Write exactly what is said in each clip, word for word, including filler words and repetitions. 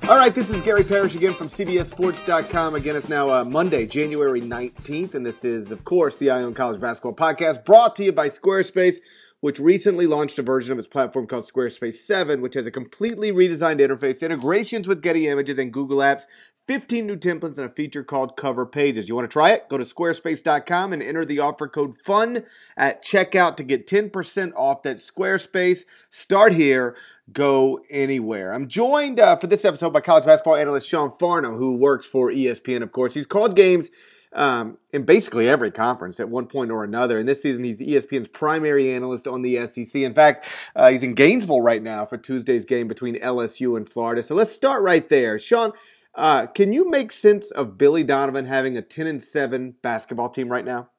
All right, this is Gary Parrish again from C B S Sports dot com. Again, it's now uh, Monday, January nineteenth, and this is, of course, the Eye on College Basketball Podcast, brought to you by Squarespace, which recently launched a version of its platform called Squarespace seven, which has a completely redesigned interface, integrations with Getty Images and Google Apps, fifteen new templates, and a feature called Cover Pages. You want to try it? Go to Squarespace dot com and enter the offer code FUN at checkout to get ten percent off. That's Squarespace. Start here. Go anywhere. I'm joined uh, for this episode by college basketball analyst Sean Farnham, who works for E S P N, of course. He's called games um, in basically every conference at one point or another. And this season, he's E S P N's primary analyst on the S E C. In fact, uh, he's in Gainesville right now for Tuesday's game between L S U and Florida. So let's start right there. Sean, uh, can you make sense of Billy Donovan having a ten and seven basketball team right now?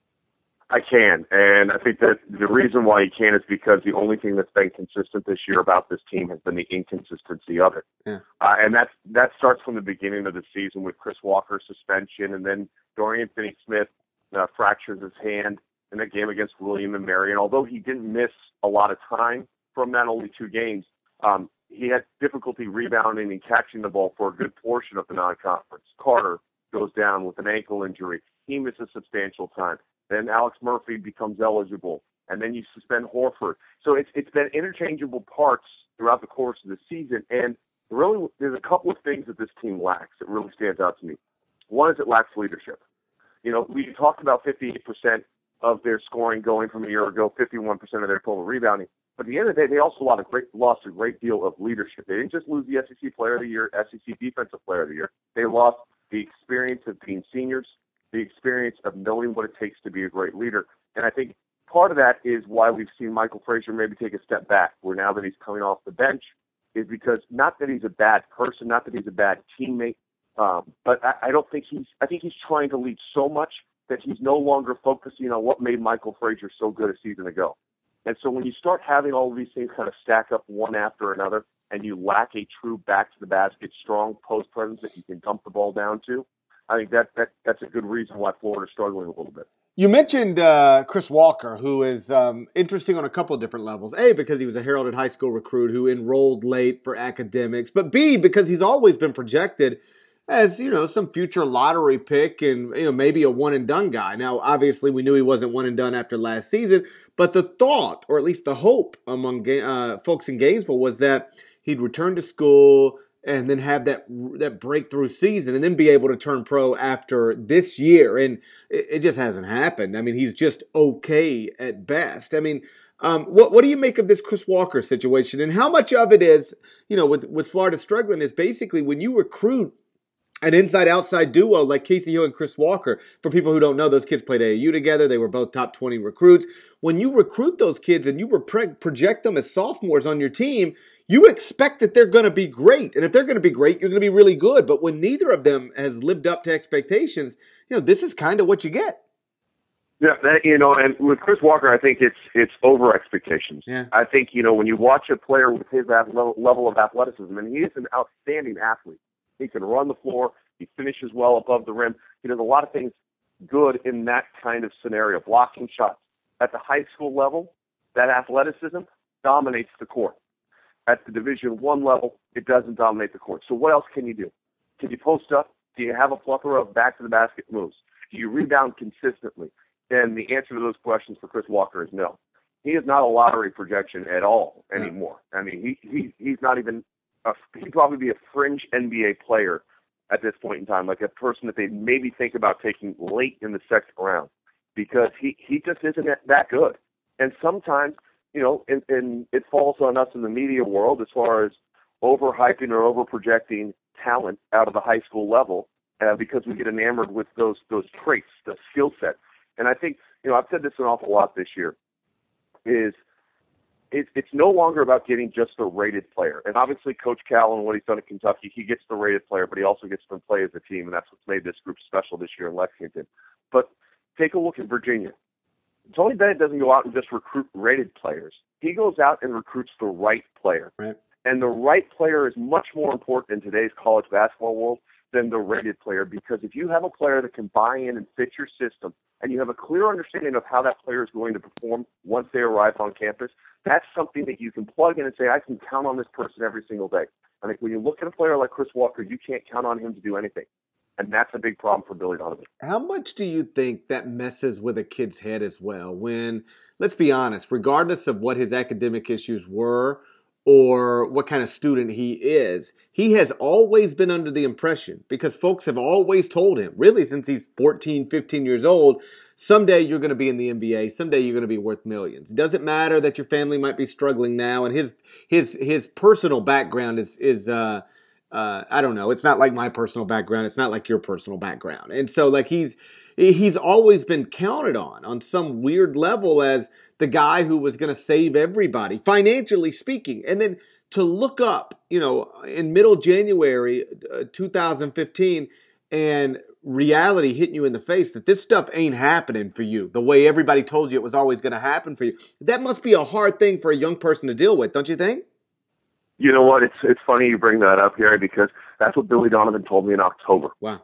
I can, and I think that the reason why he can is because the only thing that's been consistent this year about this team has been the inconsistency of it. Yeah. Uh, and that's, that starts from the beginning of the season with Chris Walker's suspension, and then Dorian Finney-Smith uh, fractures his hand in that game against William and Mary. And although he didn't miss a lot of time from that, only two games, um, he had difficulty rebounding and catching the ball for a good portion of the non-conference. Carter goes down with an ankle injury. He misses substantial time. Then Alex Murphy becomes eligible, and then you suspend Horford. So it's it's been interchangeable parts throughout the course of the season, and really there's a couple of things that this team lacks that really stands out to me. One is it lacks leadership. You know, we talked about fifty-eight percent of their scoring going from a year ago, fifty-one percent of their total rebounding. But at the end of the day, they also lost a great, lost a great deal of leadership. They didn't just lose the S E C Player of the Year, S E C Defensive Player of the Year. They lost the experience of being seniors, the experience of knowing what it takes to be a great leader. And I think part of that is why we've seen Michael Frazier maybe take a step back, where now that he's coming off the bench, is because not that he's a bad person, not that he's a bad teammate, um, but I, I don't think he's, I think he's trying to lead so much that he's no longer focusing on what made Michael Frazier so good a season ago. And so when you start having all of these things kind of stack up one after another, and you lack a true back-to-the-basket, strong post presence that you can dump the ball down to, I think that, that that's a good reason why Florida's struggling a little bit. You mentioned uh, Chris Walker, who is um, interesting on a couple of different levels. A, because he was a heralded high school recruit who enrolled late for academics. But B, because he's always been projected as, you know, some future lottery pick and, you know, maybe a one-and-done guy. Now, obviously, we knew he wasn't one-and-done after last season. But the thought, or at least the hope among uh, folks in Gainesville, was that he'd return to school and then have that that breakthrough season and then be able to turn pro after this year. And it, it just hasn't happened. I mean, he's just okay at best. I mean, um, what what do you make of this Chris Walker situation? And how much of it is, you know, with, with Florida struggling is basically when you recruit an inside-outside duo like Casey Hill and Chris Walker. For people who don't know, those kids played A A U together. They were both top twenty recruits. When you recruit those kids and you pro- project them as sophomores on your team, you expect that they're going to be great. And if they're going to be great, you're going to be really good. But when neither of them has lived up to expectations, you know, this is kind of what you get. Yeah, that, you know, and with Chris Walker, I think it's it's over expectations. Yeah. I think, you know, when you watch a player with his level of athleticism, and he is an outstanding athlete. He can run the floor. He finishes well above the rim. He does a lot of things good in that kind of scenario, blocking shots. At the high school level, that athleticism dominates the court. At the Division One level, it doesn't dominate the court. So what else can you do? Can you post up? Do you have a plethora of back-to-the-basket moves? Do you rebound consistently? And the answer to those questions for Chris Walker is no. He is not a lottery projection at all anymore. I mean, he, he he's not even a, he'd probably be a fringe N B A player at this point in time, like a person that they maybe think about taking late in the second round, because he, he just isn't that good. And sometimes, you know, and, and it falls on us in the media world as far as overhyping or overprojecting talent out of the high school level uh, because we get enamored with those those traits, the skill set. And I think, you know, I've said this an awful lot this year, is it, it's no longer about getting just a rated player. And obviously Coach Cal and what he's done at Kentucky, he gets the rated player, but he also gets to play as a team, and that's what's made this group special this year in Lexington. But take a look at Virginia. Tony Bennett doesn't go out and just recruit rated players. He goes out and recruits the right player. Right. And the right player is much more important in today's college basketball world than the rated player, because if you have a player that can buy in and fit your system, and you have a clear understanding of how that player is going to perform once they arrive on campus, that's something that you can plug in and say, I can count on this person every single day. I think when you look at a player like Chris Walker, you can't count on him to do anything. And that's a big problem for Billy Donovan. How much do you think that messes with a kid's head as well when, let's be honest, regardless of what his academic issues were or what kind of student he is, he has always been under the impression, because folks have always told him, really since he's fourteen, fifteen years old, someday you're going to be in the N B A, someday you're going to be worth millions. It doesn't matter that your family might be struggling now, and his his his personal background is is uh Uh, I don't know. It's not like my personal background. It's not like your personal background. And so like he's he's always been counted on on some weird level as the guy who was going to save everybody, financially speaking. And then to look up, you know, in middle January uh, two thousand fifteen and reality hitting you in the face that this stuff ain't happening for you the way everybody told you it was always going to happen for you. That must be a hard thing for a young person to deal with, don't you think? You know what? It's it's funny you bring that up, Gary, because that's what Billy Donovan told me in October. Wow.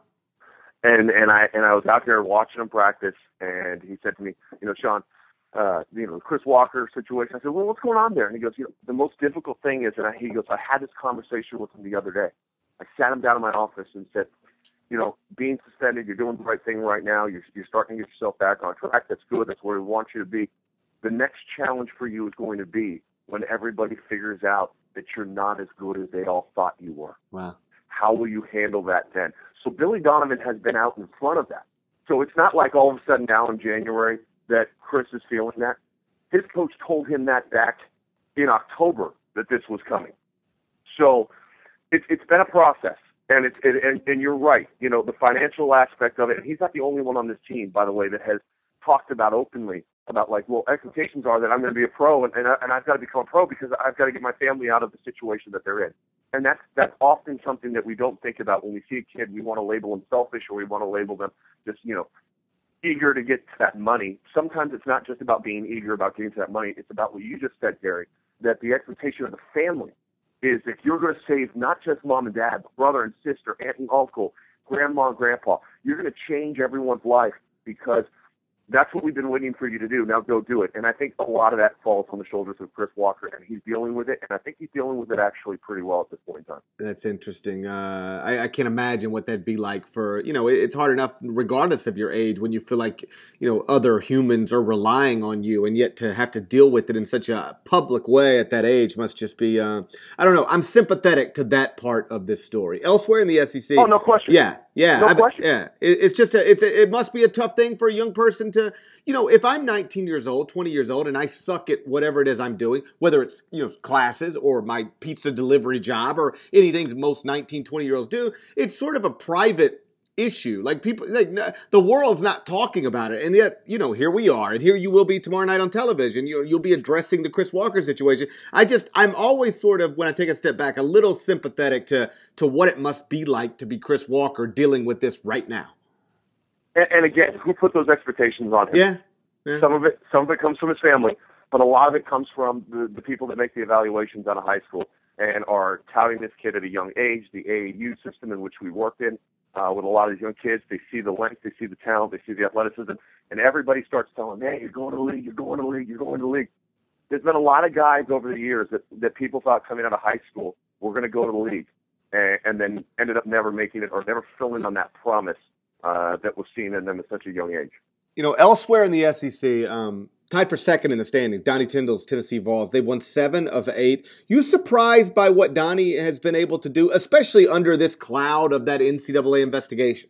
And and I and I was out there watching him practice, and he said to me, you know, Sean, uh, you know, the Chris Walker situation. I said, well, what's going on there? And he goes, you know, the most difficult thing is, and I, he goes, I had this conversation with him the other day. I sat him down in my office and said, you know, being suspended, you're doing the right thing right now. You're you're starting to get yourself back on track. That's good. That's where we want you to be. The next challenge for you is going to be when everybody figures out that you're not as good as they all thought you were. Wow. How will you handle that then? So Billy Donovan has been out in front of that. So it's not like all of a sudden now in January that Chris is feeling that. His coach told him that back in October that this was coming. So it, it's been a process. And it's it, and, and you're right. You know, the financial aspect of it, and he's not the only one on this team, by the way, that has talked about openly about like, well, expectations are that I'm going to be a pro, and, and, I, and I've got to become a pro because I've got to get my family out of the situation that they're in. And that's that's often something that we don't think about when we see a kid. We want to label them selfish, or we want to label them just, you know, eager to get to that money. Sometimes it's not just about being eager about getting to that money. It's about what you just said, Gary, that the expectation of the family is if you're going to save not just mom and dad, but brother and sister, aunt and uncle, grandma and grandpa, you're going to change everyone's life because that's what we've been waiting for you to do. Now go do it. And I think a lot of that falls on the shoulders of Chris Walker, and he's dealing with it. And I think he's dealing with it actually pretty well at this point in time. That's interesting. Uh, I, I can't imagine what that'd be like for, you know, it, it's hard enough regardless of your age when you feel like, you know, other humans are relying on you, and yet to have to deal with it in such a public way at that age must just be, uh, I don't know. I'm sympathetic to that part of this story. Elsewhere in the S E C. Oh, no question. Yeah. Yeah. No I, question. Yeah. It, it's just, a, it's a, it must be a tough thing for a young person to, you know, if I'm nineteen years old, twenty years old, and I suck at whatever it is I'm doing, whether it's, you know, classes or my pizza delivery job or anything most nineteen, twenty year olds do, it's sort of a private issue. Like people, like the world's not talking about it. And yet, you know, here we are, and here you will be tomorrow night on television. You know, you'll be addressing the Chris Walker situation. I just, I'm always sort of, when I take a step back, a little sympathetic to, to what it must be like to be Chris Walker dealing with this right now. And, and again, who put those expectations on him? Yeah. yeah. Some of it, some of it comes from his family, but a lot of it comes from the, the people that make the evaluations out of high school and are touting this kid at a young age. The A A U system in which we worked in uh, with a lot of these young kids, they see the length, they see the talent, they see the athleticism, and everybody starts telling them, "Hey, you're going to the league, you're going to the league, you're going to the league." There's been a lot of guys over the years that that people thought coming out of high school were going to go to the league, and, and then ended up never making it or never filling on that promise. Uh, that was seen in them at such a young age. You know, elsewhere in the S E C, um, tied for second in the standings, Donnie Tyndall's Tennessee Vols. They've won seven of eight. You surprised by what Donnie has been able to do, especially under this cloud of that N C double A investigation?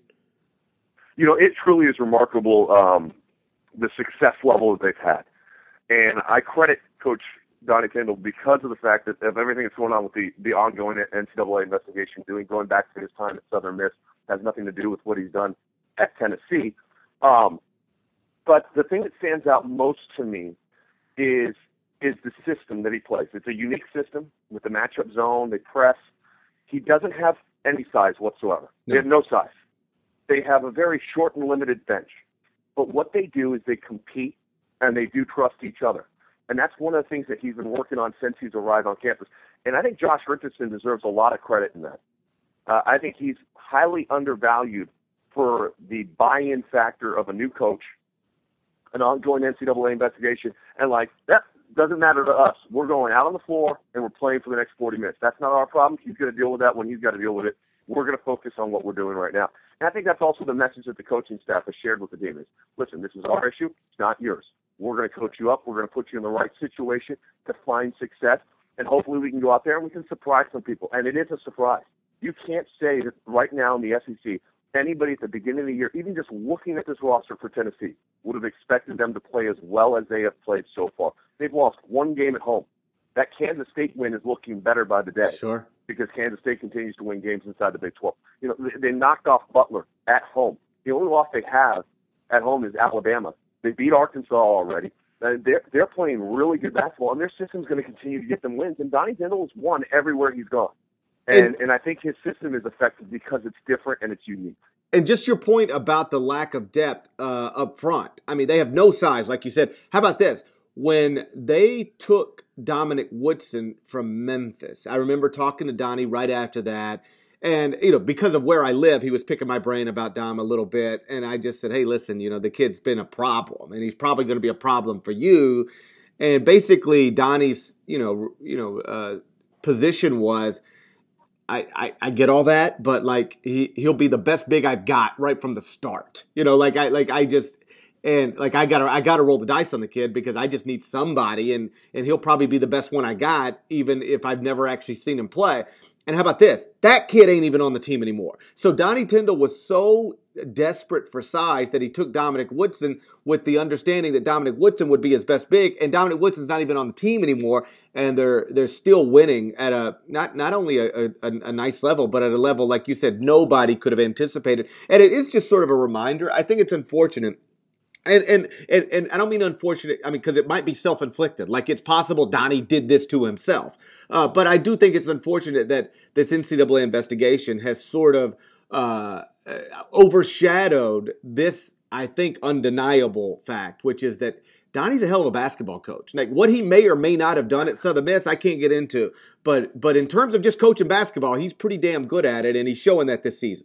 You know, it truly is remarkable, um, the success level that they've had. And I credit Coach Donnie Tyndall because of the fact that of everything that's going on with the, the ongoing N C double A investigation, doing going back to his time at Southern Miss, has nothing to do with what he's done at Tennessee. Um, but the thing that stands out most to me is is the system that he plays. It's a unique system with the matchup zone. They press. He doesn't have any size whatsoever. No. They have no size. They have a very short and limited bench. But what they do is they compete, and they do trust each other. And that's one of the things that he's been working on since he's arrived on campus. And I think Josh Richardson deserves a lot of credit in that. Uh, I think he's highly undervalued for the buy-in factor of a new coach, an ongoing N C double A investigation, and like, that doesn't matter to us. We're going out on the floor, and we're playing for the next forty minutes. That's not our problem. He's going to deal with that when he's got to deal with it. We're going to focus on what we're doing right now. And I think that's also the message that the coaching staff has shared with the Demons. Listen, this is our issue. It's not yours. We're going to coach you up. We're going to put you in the right situation to find success, and hopefully we can go out there and we can surprise some people. And it is a surprise. You can't say that right now in the S E C, anybody at the beginning of the year, even just looking at this roster for Tennessee, would have expected them to play as well as they have played so far. They've lost one game at home. That Kansas State win is looking better by the day. Sure. Because Kansas State continues to win games inside the Big twelve. You know, they knocked off Butler at home. The only loss they have at home is Alabama. They beat Arkansas already. They're, they're playing really good basketball, and their system's going to continue to get them wins. And Donnie Tyndall has won everywhere he's gone. And, and, and I think his system is effective because it's different and it's unique. And just your point about the lack of depth uh, up front. I mean, they have no size, like you said. How about this? When they took Dominic Woodson from Memphis, I remember talking to Donnie right after that. And, you know, because of where I live, he was picking my brain about Dom a little bit. And I just said, hey, listen, you know, the kid's been a problem, and he's probably going to be a problem for you. And basically, Donnie's, you know, you know, uh, position was, I, I, I get all that, but like he he'll be the best big I've got right from the start. You know, like I like I just and like I gotta I gotta roll the dice on the kid because I just need somebody, and and he'll probably be the best one I got, even if I've never actually seen him play. And how about this? That kid ain't even on the team anymore. So Donnie Tyndall was so desperate for size that he took Dominic Woodson with the understanding that Dominic Woodson would be his best big, and Dominic Woodson's not even on the team anymore, and they're they're still winning at a not not only a, a, a nice level, but at a level, like you said, nobody could have anticipated. And it is just sort of a reminder. I think it's unfortunate. And, and and and I don't mean unfortunate, I mean, because it might be self-inflicted. Like, it's possible Donnie did this to himself. Uh, but I do think it's unfortunate that this N C double A investigation has sort of uh, overshadowed this, I think, undeniable fact, which is that Donnie's a hell of a basketball coach. Like, what he may or may not have done at Southern Miss, I can't get into. But but in terms of just coaching basketball, he's pretty damn good at it, and he's showing that this season.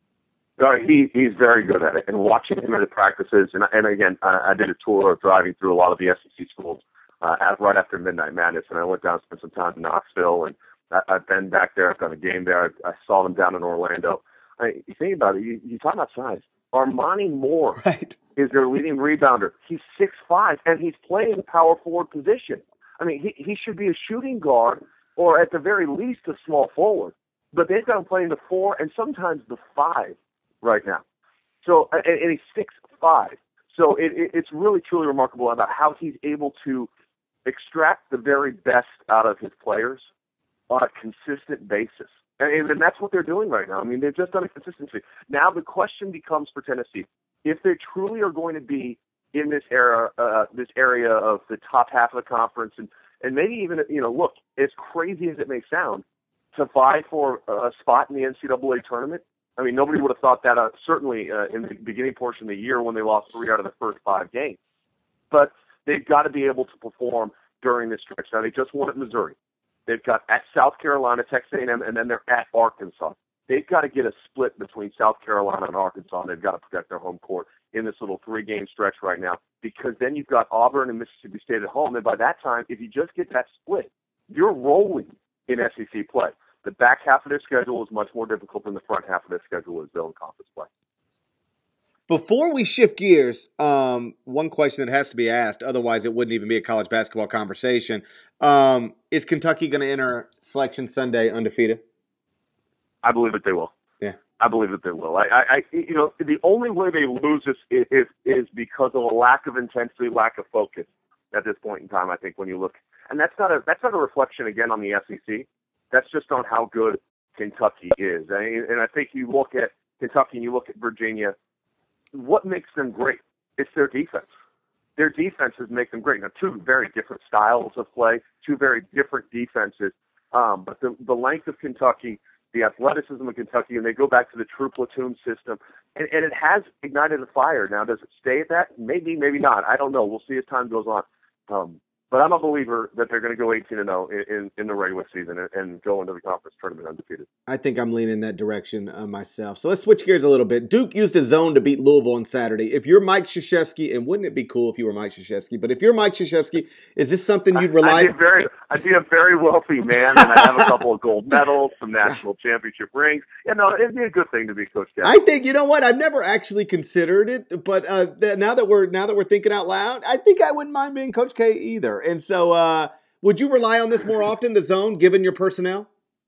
Uh, he he's very good at it, and watching him at the practices, and and again, I, I did a tour of driving through a lot of the S E C schools uh, at, right after Midnight Madness, and I went down and spent some time in Knoxville, and I, I've been back there. I've done a game there. I, I saw them down in Orlando. I, you think about it, you, you talk about size. Armani Moore right. is their leading rebounder. He's six five, and he's playing the power forward position. I mean, he he should be a shooting guard, or at the very least a small forward. But they've got him playing the four and sometimes the five right now. So, and, and he's six five. So it, it, it's really, truly remarkable about how he's able to extract the very best out of his players on a consistent basis. And, and that's what they're doing right now. I mean, they've just done a consistency. Now the question becomes for Tennessee, if they truly are going to be in this era, uh, this area of the top half of the conference, and, and maybe even, you know, look, as crazy as it may sound, to vie for a spot in the N C double A tournament, I mean, nobody would have thought that, uh, certainly uh, in the beginning portion of the year when they lost three out of the first five games. But they've got to be able to perform during this stretch. Now, they just won at Missouri. They've got at South Carolina, Texas A and M, and then they're at Arkansas. They've got to get a split between South Carolina and Arkansas, and they've got to protect their home court in this little three-game stretch right now, because then you've got Auburn and Mississippi State at home, and by that time, if you just get that split, you're rolling in S E C play. The back half of their schedule is much more difficult than the front half of their schedule is zone conference play. Before we shift gears, um, one question that has to be asked, otherwise it wouldn't even be a college basketball conversation. Um, is Kentucky going to enter Selection Sunday undefeated? I believe that they will. Yeah, I believe that they will. I, I, I you know, the only way they lose this is, is is because of a lack of intensity, lack of focus at this point in time. I think when you look, and that's not a that's not a reflection again on the S E C. That's just on how good Kentucky is. And I think you look at Kentucky and you look at Virginia, what makes them great? It's their defense. Their defenses make them great. Now, two very different styles of play, two very different defenses. Um, but the, the length of Kentucky, the athleticism of Kentucky, and they go back to the true platoon system. And, and it has ignited a fire. Now, does it stay at that? Maybe, maybe not. I don't know. We'll see as time goes on. Um, But I'm a believer that they're going to go eighteen and oh in, in, in the regular season and, and go into the conference tournament undefeated. I think I'm leaning that direction uh, myself. So let's switch gears a little bit. Duke used a zone to beat Louisville on Saturday. If you're Mike Krzyzewski, and wouldn't it be cool if you were Mike Krzyzewski? But if you're Mike Krzyzewski, is this something you'd rely I'd be, very, I'd be a very wealthy man, and I'd have a couple of gold medals, some national championship rings. Yeah, no, it'd be a good thing to be Coach K. I think, you know what? I've never actually considered it, but uh, th- now that we're now that we're thinking out loud, I think I wouldn't mind being Coach K either. And so, uh, would you rely on this more often, the zone, given your personnel?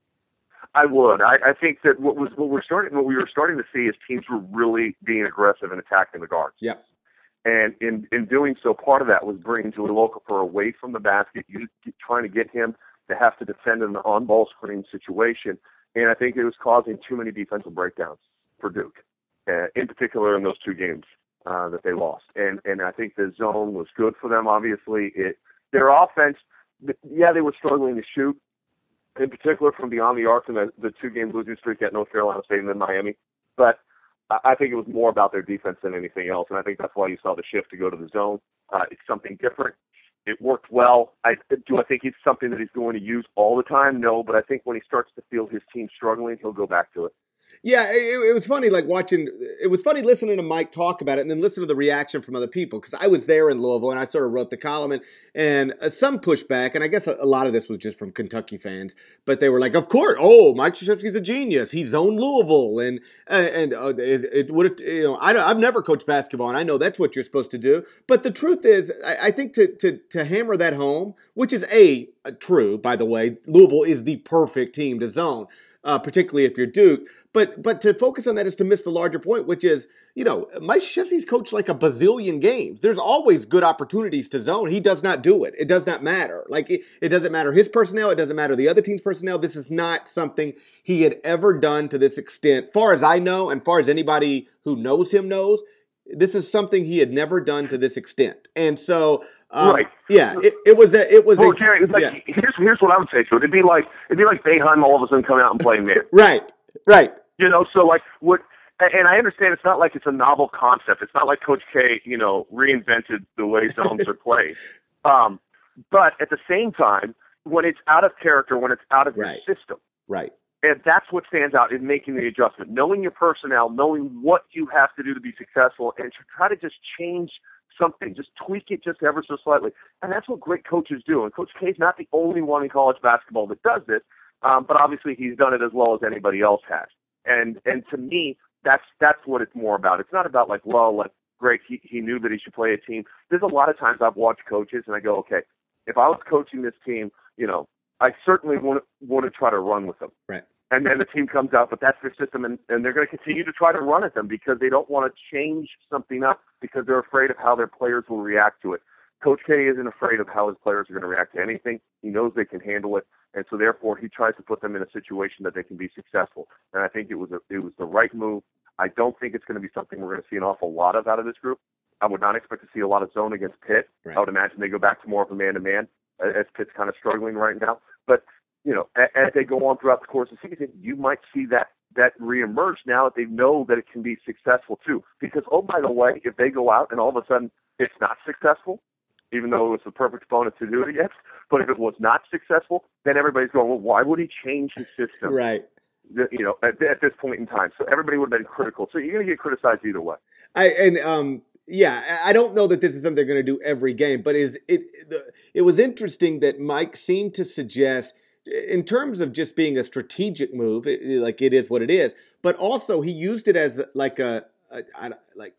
I would. I, I think that what was what we're starting, what we were starting to see is teams were really being aggressive and attacking the guards. Yep. And in in doing so, part of that was bringing Joey Okafor away from the basket, you, trying to get him to have to defend in an on-ball screen situation. And I think it was causing too many defensive breakdowns for Duke, uh, in particular in those two games uh, that they lost. And and I think the zone was good for them. Obviously, it their offense. Yeah, they were struggling to shoot, in particular from beyond the arc in the, the two-game losing streak at North Carolina State and then Miami. But I think it was more about their defense than anything else, and I think that's why you saw the shift to go to the zone. Uh, it's something different. It worked well. I, do I think it's something that he's going to use all the time? No, but I think when he starts to feel his team struggling, he'll go back to it. Yeah, it, it was funny, like watching, it was funny listening to Mike talk about it and then listen to the reaction from other people, because I was there in Louisville and I sort of wrote the column and, and uh, some pushback, and I guess a, a lot of this was just from Kentucky fans, but they were like, of course, oh, Mike Krzyzewski's a genius. He zoned Louisville, and and uh, it, it would, you know, I, I've never coached basketball, and I know that's what you're supposed to do, but the truth is, I, I think to, to, to hammer that home, which is a, a true, by the way, Louisville is the perfect team to zone. Uh, particularly if you're Duke. But but to focus on that is to miss the larger point, which is, you know, Mike Krzyzewski's coached like a bazillion games. There's always good opportunities to zone. He does not do it. It does not matter. Like, it, it doesn't matter his personnel. It doesn't matter the other team's personnel. This is not something he had ever done to this extent. Far as I know, and far as anybody who knows him knows, this is something he had never done to this extent. And so, um, right. yeah, it, it was a, it was well, a, Jerry, it's like, yeah. here's, here's what I would say to it. It'd be like, it'd be like Boeheim all of a sudden coming out and playing man. Right, right. You know, so like what, and I understand it's not like it's a novel concept. It's not like Coach K, you know, reinvented the way zones are played. Um, but at the same time, when it's out of character, when it's out of right. your system, right. And that's what stands out in making the adjustment, knowing your personnel, knowing what you have to do to be successful, and to try to just change something, just tweak it just ever so slightly. And that's what great coaches do. And Coach K is not the only one in college basketball that does this, um, but obviously he's done it as well as anybody else has. And and to me, that's that's what it's more about. It's not about like, well, like, great, he, he knew that he should play a team. There's a lot of times I've watched coaches and I go, okay, if I was coaching this team, you know, I certainly want to, want to try to run with them. Right. And then the team comes out, but that's their system, and, and they're going to continue to try to run at them because they don't want to change something up because they're afraid of how their players will react to it. Coach K isn't afraid of how his players are going to react to anything. He knows they can handle it, and so therefore he tries to put them in a situation that they can be successful. And I think it was a, it was the right move. I don't think it's going to be something we're going to see an awful lot of out of this group. I would not expect to see a lot of zone against Pitt. Right. I would imagine they go back to more of a man-to-man, as Pitt's kind of struggling right now. But you know, as they go on throughout the course of the season, you might see that that reemerge now that they know that it can be successful too. Because, oh, by the way, if they go out and all of a sudden it's not successful, even though it was the perfect opponent to do it against, but if it was not successful, then everybody's going, well, why would he change his system? Right. You know, at, at this point in time. So everybody would have been critical. So you're going to get criticized either way. I and um. Yeah, I don't know that this is something they're going to do every game, but is it? The, it was interesting that Mike seemed to suggest, in terms of just being a strategic move, it, like it is what it is, but also he used it as like a, a, a like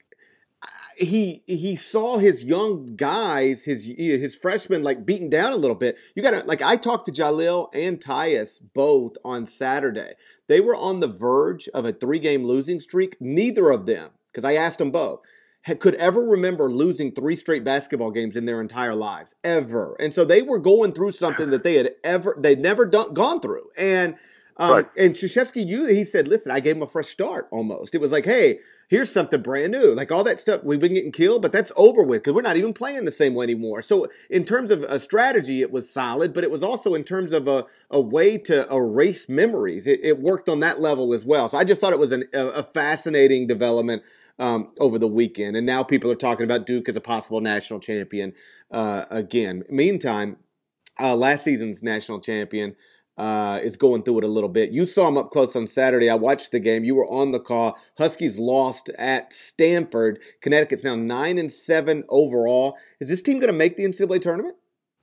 he he saw his young guys, his his freshmen like beaten down a little bit. You gotta like I talked to Jalil and Tyus both on Saturday. They were on the verge of a three game losing streak. Neither of them, because I asked them both, could ever remember losing three straight basketball games in their entire lives, ever. And so they were going through something that they had ever, they'd never done, gone through. And um, right. and Krzyzewski, you, he said, listen, I gave him a fresh start almost. It was like, hey, here's something brand new. Like all that stuff, we've been getting killed, but that's over with because we're not even playing the same way anymore. So in terms of a strategy, it was solid, but it was also in terms of a, a way to erase memories. It, it worked on that level as well. So I just thought it was an, a, a fascinating development Um, over the weekend. And now people are talking about Duke as a possible national champion uh, again. Meantime, uh, last season's national champion uh, is going through it a little bit. You saw him up close on Saturday. I watched the game. You were on the call. Huskies lost at Stanford. Connecticut's now nine and seven overall. Is this team going to make the N C double A tournament?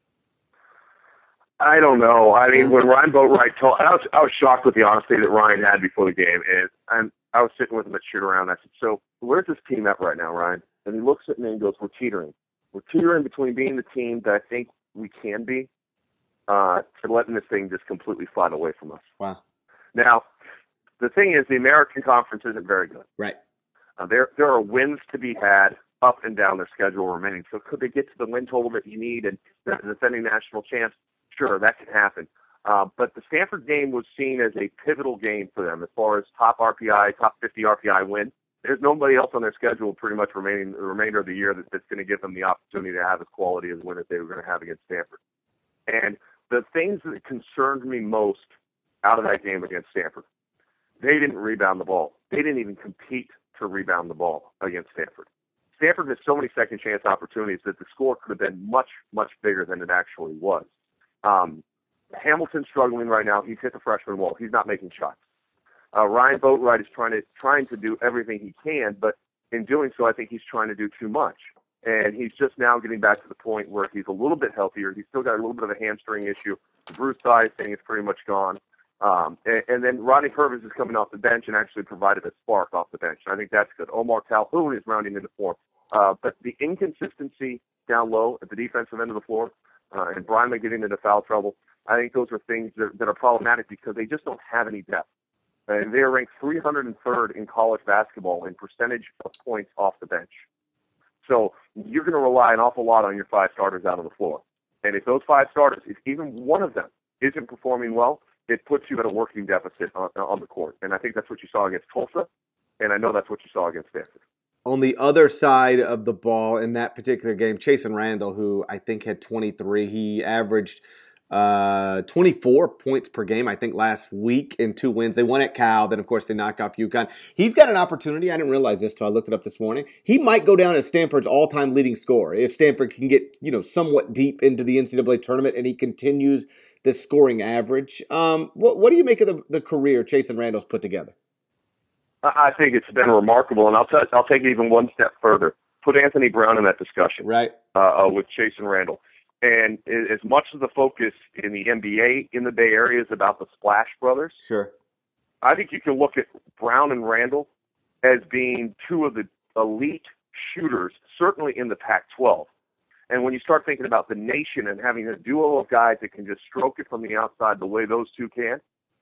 I don't know. I mean, when Ryan Boatwright told, I was, I was shocked with the honesty that Ryan had before the game, and and I was sitting with him at shoot around. I said, "So where's this team at right now, Ryan?" And he looks at me and goes, "We're teetering. We're teetering between being the team that I think we can be, uh, to letting this thing just completely slide away from us." Wow. Now, the thing is, the American Conference isn't very good. Right. Uh, there there are wins to be had up and down their schedule remaining. So could they get to the win total that you need and the defending national champs? Sure, that can happen. Uh, but the Stanford game was seen as a pivotal game for them as far as top R P I, top fifty R P I win. There's nobody else on their schedule pretty much remaining the remainder of the year that, that's going to give them the opportunity to have as quality as win that they were going to have against Stanford. And the things that concerned me most out of that game against Stanford, they didn't rebound the ball. They didn't even compete to rebound the ball against Stanford. Stanford missed so many second chance opportunities that the score could have been much, much bigger than it actually was. Um, Hamilton's struggling right now. He's hit the freshman wall. He's not making shots. Uh, Ryan Boatwright is trying to trying to do everything he can, but in doing so, I think he's trying to do too much. And he's just now getting back to the point where he's a little bit healthier. He's still got a little bit of a hamstring issue. The bruised thigh thing is pretty much gone. Um, and, and then Rodney Purvis is coming off the bench and actually provided a spark off the bench. And I think that's good. Omar Calhoun is rounding into form. Uh, but the inconsistency down low at the defensive end of the floor, Uh, and Bryman getting into foul trouble, I think those are things that, that are problematic because they just don't have any depth. And they're ranked three hundred third in college basketball in percentage of points off the bench. So you're going to rely an awful lot on your five starters out on the floor. And if those five starters, if even one of them isn't performing well, it puts you at a working deficit on, on the court. And I think that's what you saw against Tulsa, and I know that's what you saw against Stanford. On the other side of the ball in that particular game, Chasen Randall, who I think had twenty-three, he averaged uh, twenty-four points per game, I think, last week in two wins. They won at Cal, then, of course, they knocked off UConn. He's got an opportunity. I didn't realize this until I looked it up this morning. He might go down as Stanford's all-time leading scorer if Stanford can get, you know, somewhat deep into the N C double A tournament and he continues this scoring average. Um, what, what do you make of the, the career Chasen Randall's put together? I think it's been remarkable, and I'll, t- I'll take it even one step further. Put Anthony Brown in that discussion, right? Uh, uh, with Chasen Randall. And as much as the focus in the N B A in the Bay Area is about the Splash Brothers, sure, I think you can look at Brown and Randall as being two of the elite shooters, certainly in the Pac twelve. And when you start thinking about the nation and having a duo of guys that can just stroke it from the outside the way those two can,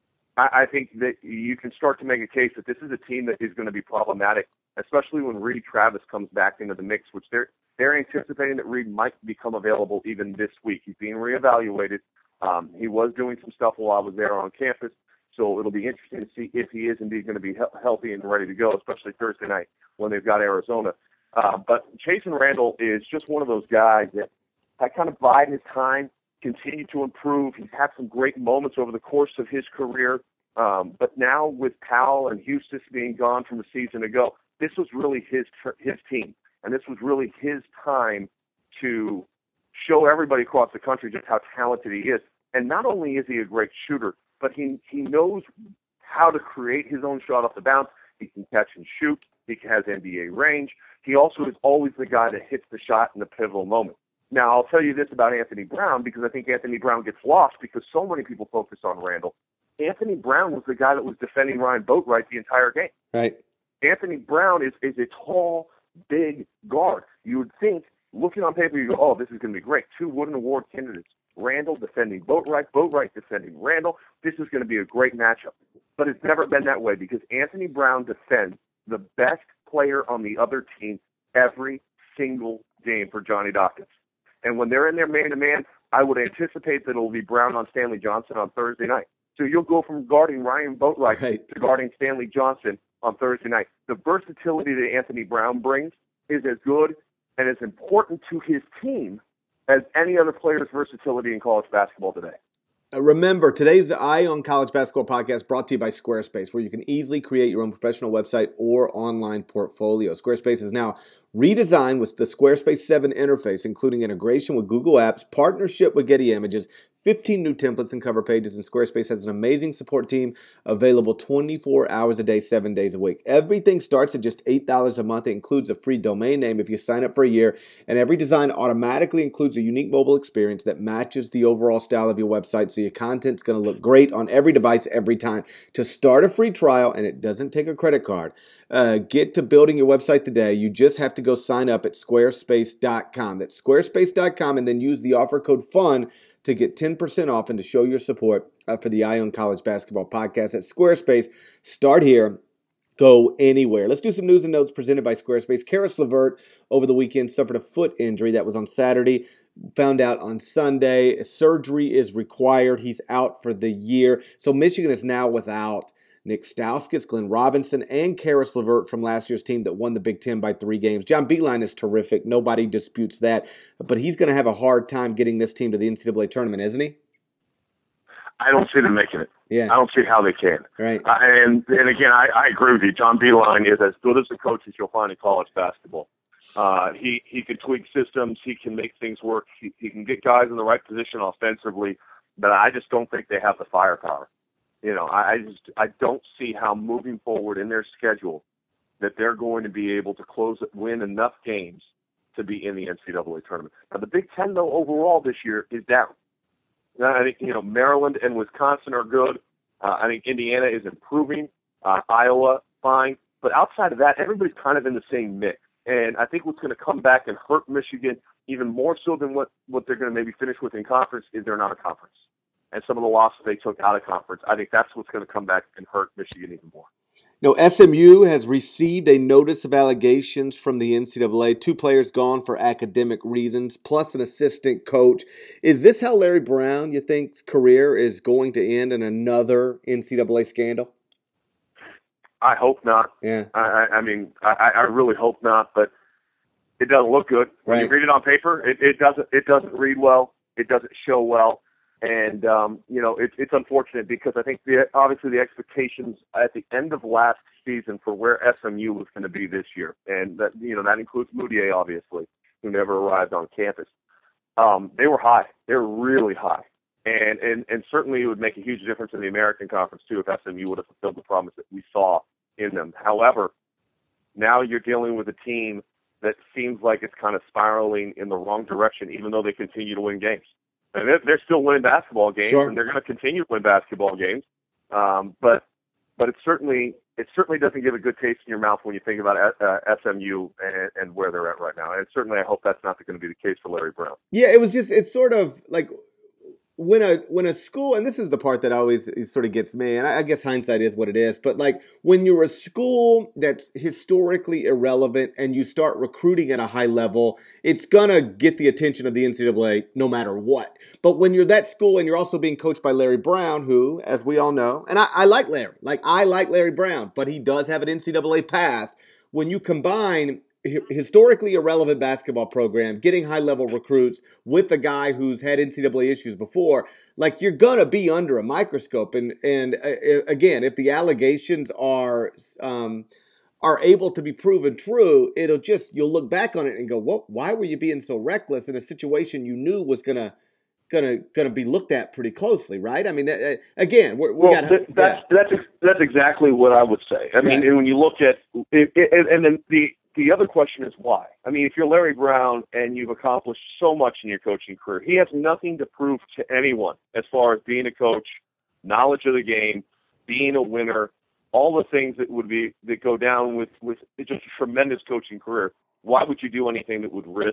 I think that you can start to make a case that this is a team that is going to be problematic, especially when Reed Travis comes back into the mix, which they're they're anticipating that Reed might become available even this week. He's being reevaluated. Um, he was doing some stuff while I was there on campus, so it'll be interesting to see if he is indeed going to be he- healthy and ready to go, especially Thursday night when they've got Arizona. Uh, but Chasen Randall is just one of those guys that I kind of bide his time, continue to improve. He's had some great moments over the course of his career. Um, but now with Powell and Houston being gone from a season ago, this was really his his team. And this was really his time to show everybody across the country just how talented he is. And not only is he a great shooter, but he, he knows how to create his own shot off the bounce. He can catch and shoot. He has N B A range. He also is always the guy that hits the shot in the pivotal moment. Now, I'll tell you this about Anthony Brown, because I think Anthony Brown gets lost because so many people focus on Randall. Anthony Brown was the guy that was defending Ryan Boatwright the entire game. Right. Anthony Brown is, is a tall, big guard. You would think, looking on paper, you go, oh, this is going to be great. Two Wooden Award candidates. Randall defending Boatwright, Boatwright defending Randall. This is going to be a great matchup. But it's never been that way because Anthony Brown defends the best player on the other team every single game for Johnny Dawkins. And when they're in their man-to-man, I would anticipate that it will be Brown on Stanley Johnson on Thursday night. So you'll go from guarding Ryan Boatwright right. to guarding Stanley Johnson on Thursday night. The versatility that Anthony Brown brings is as good and as important to his team as any other player's versatility in college basketball today. Uh, Remember, today's Eye on College Basketball podcast brought to you by Squarespace, where you can easily create your own professional website or online portfolio. Squarespace is now redesigned with the Squarespace seven interface, including integration with Google Apps, partnership with Getty Images, fifteen new templates and cover pages, and Squarespace has an amazing support team available twenty-four hours a day, seven days a week. Everything starts at just eight dollars a month. It includes a free domain name if you sign up for a year, and every design automatically includes a unique mobile experience that matches the overall style of your website, so your content's going to look great on every device every time. To start a free trial, and it doesn't take a credit card, uh, get to building your website today. You just have to go sign up at squarespace dot com. That's squarespace dot com, and then use the offer code FUN to get ten percent off and to show your support uh, for the Eye on College Basketball podcast at Squarespace. Start here. Go anywhere. Let's do some news and notes presented by Squarespace. Karis LeVert over the weekend suffered a foot injury. That was on Saturday. Found out on Sunday. Surgery is required. He's out for the year. So Michigan is now without Nick Stauskas, Glenn Robinson, and Karis LeVert from last year's team that won the Big Ten by three games. John Beilein is terrific. Nobody disputes that. But he's going to have a hard time getting this team to the N C double A tournament, isn't he? I don't see them making it. Yeah. I don't see how they can. Right. Uh, and and again, I, I agree with you. John Beilein is as good as a coach as you'll find in college basketball. Uh, he he can tweak systems. He can make things work. He, he can get guys in the right position offensively. But I just don't think they have the firepower. You know, I, I just I don't see how moving forward in their schedule that they're going to be able to close win enough games to be in the N C double A tournament. Now, the Big Ten, though, overall this year is down. Now, I think, you know, Maryland and Wisconsin are good. Uh, I think Indiana is improving. Uh, Iowa, fine. But outside of that, everybody's kind of in the same mix. And I think what's going to come back and hurt Michigan even more so than what, what they're going to maybe finish with in conference is they're not a conference. And some of the losses they took out of conference, I think that's what's going to come back and hurt Michigan even more. No, S M U has received a notice of allegations from the N C double A. Two players gone for academic reasons, plus an assistant coach. Is this how Larry Brown, you think's career is going to end in another N C double A scandal? I hope not. Yeah. I, I mean, I, I really hope not, but it doesn't look good. When Right. you read it on paper, it, it doesn't it doesn't read well. It doesn't show well. And, um, you know, it, it's unfortunate because I think the, obviously the expectations at the end of last season for where S M U was going to be this year, and that, you know, that includes Moutier, obviously, who never arrived on campus. Um, they were high. They were really high. And, and, and certainly it would make a huge difference in the American Conference, too, if S M U would have fulfilled the promise that we saw in them. However, now you're dealing with a team that seems like it's kind of spiraling in the wrong direction, even though they continue to win games. And they're, they're still winning basketball games, Sure. and they're going to continue to win basketball games. Um, but but it certainly it certainly doesn't give a good taste in your mouth when you think about uh, S M U and, and where they're at right now. And certainly, I hope that's not going to be the case for Larry Brown. Yeah, it was just, it's sort of like when a when a school, and this is the part that always it sort of gets me, and I, I guess hindsight is what it is, but like when you're a school that's historically irrelevant and you start recruiting at a high level, it's gonna get the attention of the N C double A no matter what. But when you're that school and you're also being coached by Larry Brown, who, as we all know, and I, I like Larry, like I like Larry Brown, but he does have an N C double A past. When you combine historically irrelevant basketball program, getting high-level recruits with a guy who's had N C double A issues before, like you're gonna be under a microscope. And and uh, again, if the allegations are um, are able to be proven true, it'll just you'll look back on it and go, "What? Why were you being so reckless in a situation you knew was gonna gonna gonna be looked at pretty closely?" Right? I mean, uh, again, we're, we well, got that, that's yeah. that's that's exactly what I would say. I mean, Right. and when you look at it, it, and then the the other question is why. I mean, if you're Larry Brown and you've accomplished so much in your coaching career, he has nothing to prove to anyone as far as being a coach, knowledge of the game, being a winner, all the things that would be that go down with with just a tremendous coaching career. Why would you do anything that would risk,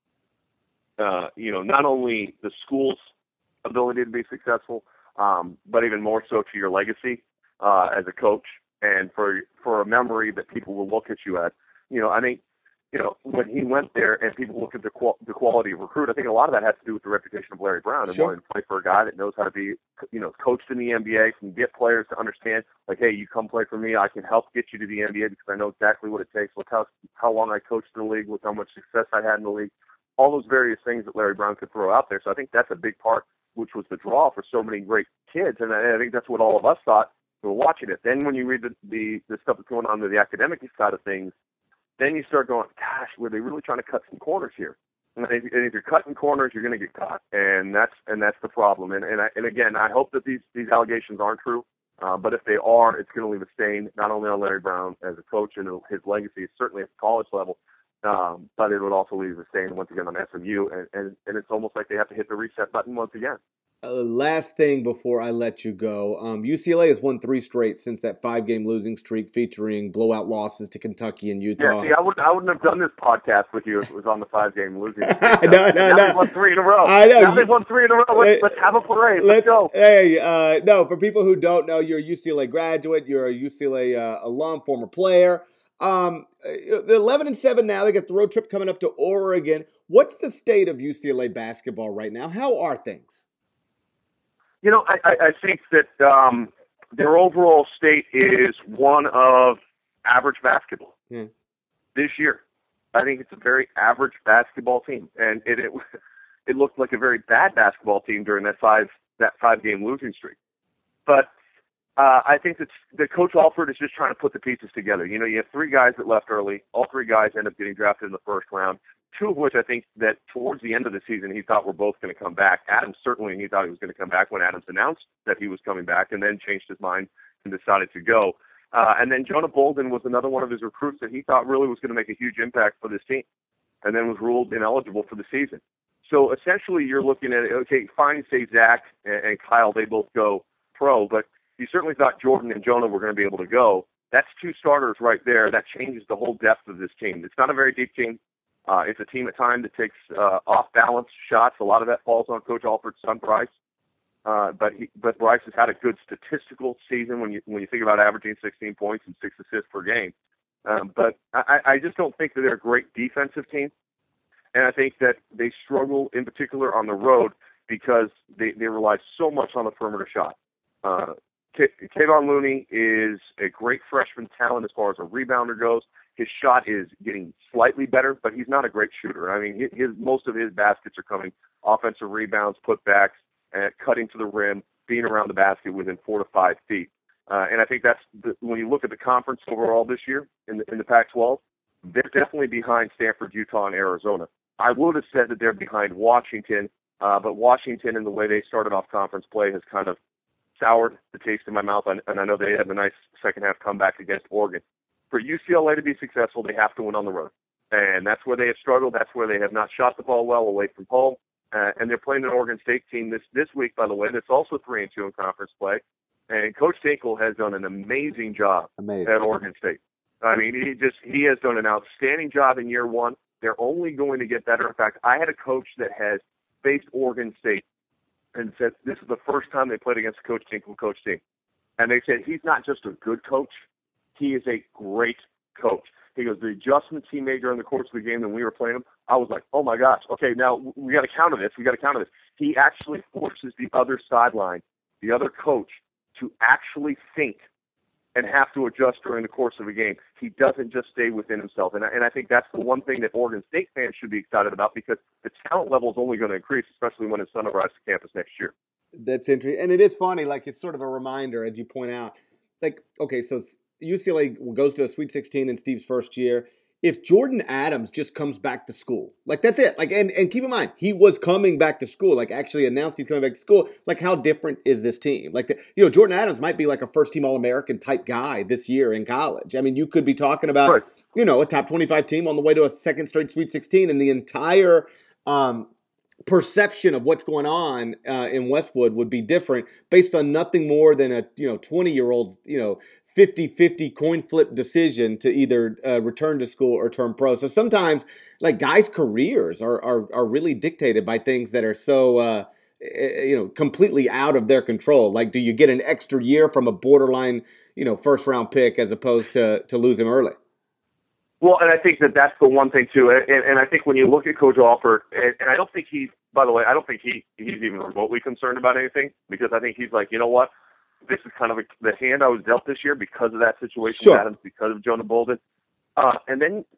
uh, you know, not only the school's ability to be successful, um, but even more so to your legacy uh, as a coach and for for a memory that people will look at you at. You know, I think, you know, when he went there and people look at the, qual- the quality of recruit, I think a lot of that has to do with the reputation of Larry Brown and Sure. wanting to play for a guy that knows how to be, you know, coached in the N B A, can get players to understand, like, hey, you come play for me, I can help get you to the N B A because I know exactly what it takes. Look how how long I coached in the league, look how much success I had in the league. all those various things that Larry Brown could throw out there. So I think that's a big part, which was the draw for so many great kids. And I, I think that's what all of us thought who were watching it. Then when you read the, the, the stuff that's going on with the academic side of things, then you start going, gosh, were they really trying to cut some corners here? And if, and if you're cutting corners, you're going to get caught, and that's and that's the problem. And and, I, and again, I hope that these, these allegations aren't true, uh, but if they are, it's going to leave a stain not only on Larry Brown as a coach and his legacy, certainly at the college level, um, but it would also leave a stain once again on S M U, and, and, and it's almost like they have to hit the reset button once again. Uh, last thing before I let you go, um, U C L A has won three straight since that five-game losing streak featuring blowout losses to Kentucky and Utah. Yeah, see, I wouldn't, I wouldn't have done this podcast with you if it was on the five-game losing streak. no, no, now no. they've won three in a row. I know. Now they've won three in a row. Let's, let's have a parade. Let's, let's go. Hey, uh, no, for people who don't know, you're a U C L A graduate. You're a U C L A uh, alum, former player. Um, the eleven and seven now. They got the road trip coming up to Oregon. What's the state of U C L A basketball right now? How are things? You know, I, I think that um, their overall state is one of average basketball yeah. this year. I think it's a very average basketball team, and it, it it looked like a very bad basketball team during that five that five game losing streak. But uh, I think that the Coach Alford is just trying to put the pieces together. You know, you have three guys that left early. All three guys end up getting drafted in the first round. Two of which I think that towards the end of the season he thought were both going to come back. Adams certainly he thought he was going to come back when Adams announced that he was coming back, and then changed his mind and decided to go. Uh, and then Jonah Bolden was another one of his recruits that he thought really was going to make a huge impact for this team, and then was ruled ineligible for the season. So essentially you're looking at, okay, fine, say Zach and, and Kyle, they both go pro, but you certainly thought Jordan and Jonah were going to be able to go. That's two starters right there. That changes the whole depth of this team. It's not a very deep team. Uh, it's a team at times that takes uh, off-balance shots. A lot of that falls on Coach Alford's son, Bryce. Uh, but he, but Bryce has had a good statistical season when you when you think about averaging sixteen points and six assists per game. Um, but I, I just don't think that they're a great defensive team, and I think that they struggle in particular on the road because they, they rely so much on the perimeter shot. Uh, Kayvon Looney is a great freshman talent as far as a rebounder goes. His shot is getting slightly better, but he's not a great shooter. I mean, his most of his baskets are coming offensive rebounds, putbacks, and cutting to the rim, being around the basket within four to five feet. Uh, and I think that's the, when you look at the conference overall this year in the, in the Pac twelve, they're definitely behind Stanford, Utah, and Arizona. I would have said that they're behind Washington, uh, but Washington and the way they started off conference play has kind of soured the taste in my mouth, and, and I know they had a nice second half comeback against Oregon. For U C L A to be successful, they have to win on the road. And that's where they have struggled. That's where they have not shot the ball well away from home. Uh, and they're playing an Oregon State team this, this week, by the way, that's also three and two in conference play. And Coach Tinkle has done an amazing job amazing. at Oregon State. I mean, he just he has done an outstanding job in year one. They're only going to get better. In fact, I had a coach that has faced Oregon State and said this is the first time they played against Coach Tinkle, Coach Tink. And they said he's not just a good coach. He is a great coach. He goes, the adjustments he made during the course of the game when we were playing him, I was like, oh, my gosh, okay, now we got to counter this. We got to counter this. He actually forces the other sideline, the other coach, to actually think and have to adjust during the course of a game. He doesn't just stay within himself. And I, and I think that's the one thing that Oregon State fans should be excited about because the talent level is only going to increase, especially when his son arrives to campus next year. That's interesting. And it is funny, like it's sort of a reminder, as you point out. Like, okay, so it's U C L A goes to a Sweet sixteen in Steve's first year. If Jordan Adams just comes back to school, like that's it. Like, and, and keep in mind, he was coming back to school, like actually announced he's coming back to school. Like, how different is this team? Like, the, you know, Jordan Adams might be like a first team All-American type guy this year in college. I mean, you could be talking about, right. you know, a top twenty-five team on the way to a second straight Sweet sixteen, and the entire um, perception of what's going on uh, in Westwood would be different based on nothing more than a, you know, twenty year old's, you know, fifty-fifty coin flip decision to either uh, return to school or turn pro. So sometimes, like, guys' careers are are, are really dictated by things that are so, uh, you know, completely out of their control. Like, do you get an extra year from a borderline, you know, first round pick as opposed to to lose him early? Well, and I think that that's the one thing too. And, and I think when you look at Coach Alford, and, and I don't think he's, by the way, I don't think he he's even remotely concerned about anything because I think he's like, you know what? This is kind of a, the hand I was dealt this year because of that situation sure. with Adams, because of Jonah Bolden. Uh, and then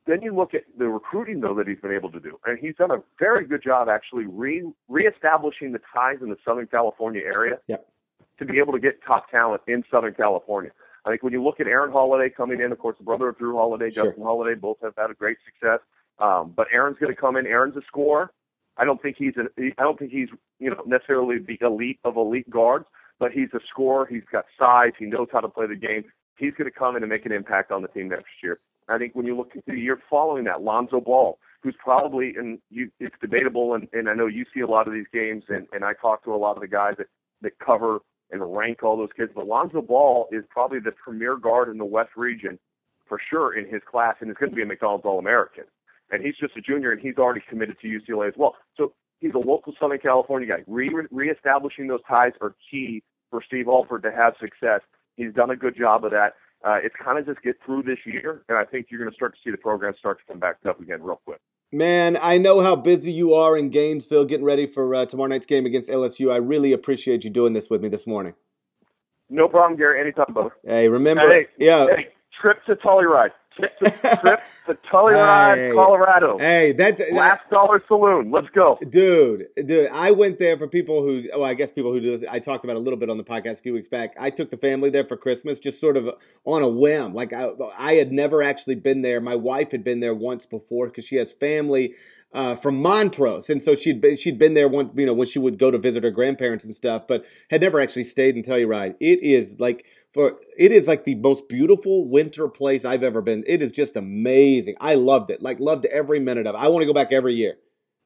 then you look at the recruiting, though, that he's been able to do. And he's done a very good job actually re reestablishing the ties in the Southern California area yep. to be able to get top talent in Southern California. I think when you look at Aaron Holiday coming in, of course, the brother of Drew Holiday, sure. Justin Holiday, both have had a great success. Um, but Aaron's going to come in. Aaron's a scorer. I don't think he's an, I don't think he's you know necessarily the elite of elite guards, but he's a scorer. He's got size. He knows how to play the game. He's going to come in and make an impact on the team next year. I think when you look at the year following that, Lonzo Ball, who's probably, and you, it's debatable, and, and I know you see a lot of these games, and, and I talk to a lot of the guys that, that cover and rank all those kids, but Lonzo Ball is probably the premier guard in the West region for sure in his class, and is going to be a McDonald's All-American. And he's just a junior, and he's already committed to U C L A as well. So he's a local Southern California guy. Re- reestablishing those ties are key for Steve Alford to have success. He's done a good job of that. Uh, it's kind of just get through this year, and I think you're going to start to see the program start to come back up again real quick. Man, I know how busy you are in Gainesville getting ready for uh, tomorrow night's game against L S U. I really appreciate you doing this with me this morning. No problem, Gary. Anytime, brother. Hey, remember, hey, yeah. Hey, trip to Telluride. Trip to, trip to Telluride, hey, Colorado. Hey, that's Last Dollar Saloon. Let's go, dude. Dude, I went there for people who. Oh, I guess people who do this. I talked about it a little bit on the podcast a few weeks back. I took the family there for Christmas, just sort of on a whim. Like I, I had never actually been there. My wife had been there once before because she has family uh, from Montrose, and so she'd been, she'd been there once. You know, when she would go to visit her grandparents and stuff, but had never actually stayed in Telluride. It is like. For it is like the most beautiful winter place I've ever been. It is just amazing. I loved it. Like loved every minute of it. I want to go back every year.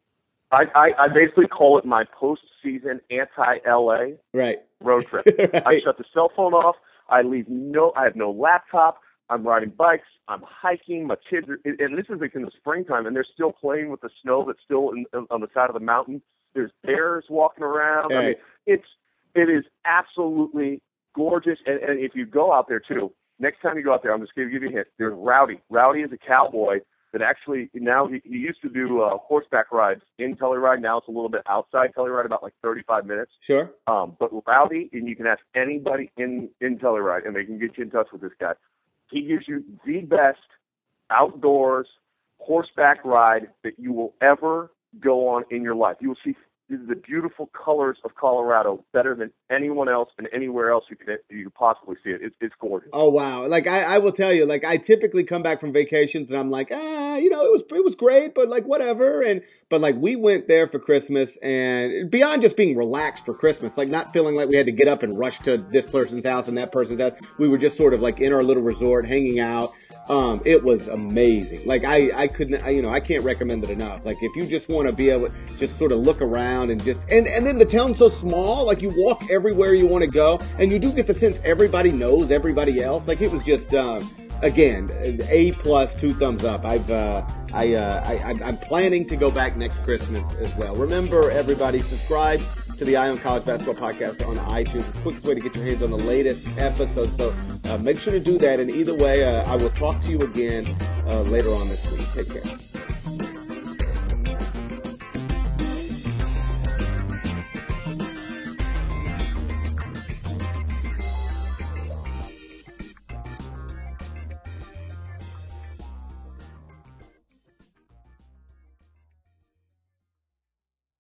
I, I, I basically call it my postseason anti-L A right. road trip. right. I shut the cell phone off. I leave no. I have no laptop. I'm riding bikes. I'm hiking. My kids are, and this is like in the springtime, and they're still playing with the snow that's still in, on the side of the mountain. There's bears walking around. Right. I mean, it's it is absolutely gorgeous, and, and if you go out there too, next time you go out there, I'm just going to give you a hint. There's Rowdy. Rowdy is a cowboy that actually now he, he used to do uh, horseback rides in Telluride. Now it's a little bit outside Telluride, about like thirty-five minutes. Sure. Um, but Rowdy, and you can ask anybody in in Telluride, and they can get you in touch with this guy. He gives you the best outdoors horseback ride that you will ever go on in your life. You will see the beautiful colors of Colorado better than anyone else and anywhere else you could you could possibly see it. It's, it's gorgeous. Oh wow! Like I, I will tell you, like I typically come back from vacations and I'm like, ah, you know, it was it was great, but like whatever. And but like we went there for Christmas, and beyond just being relaxed for Christmas, like not feeling like we had to get up and rush to this person's house and that person's house. We were just sort of like in our little resort, hanging out. Um, it was amazing. Like I, I couldn't, I, you know, I can't recommend it enough. Like if you just want to be able to just sort of look around and just, and, and then the town's so small, like you walk everywhere you want to go, and you do get the sense everybody knows everybody else. Like it was just, um, again, A plus, two thumbs up. I've, uh, I, uh, I, I'm planning to go back next Christmas as well. Remember, everybody, subscribe to the Eye on College Basketball Podcast on iTunes. It's the quickest way to get your hands on the latest episodes. So uh, make sure to do that. And either way, uh, I will talk to you again uh, later on this week. Take care.